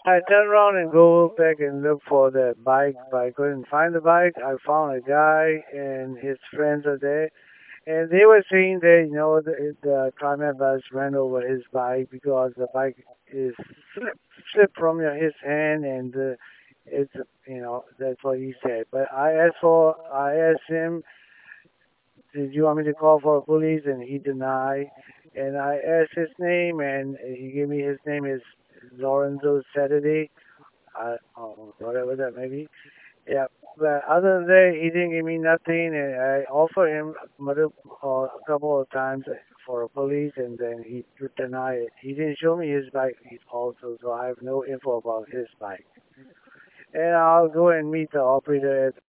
I turned around and go back and look for the bike, but I couldn't find the bike. I found a guy and his friends are there, and they were saying that the climate bus ran over his bike because the bike is slipped from his hand, and it's that's what he said. But I asked him, did you want me to call for police? And he denied. And I asked his name, and he gave me his name is Lorenzo Saturday, whatever that may be. Yeah, but other than that, he didn't give me nothing, and I offered him a couple of times for a police, and then he denied it. He didn't show me his bike also, so I have no info about his bike. And I'll go and meet the operator at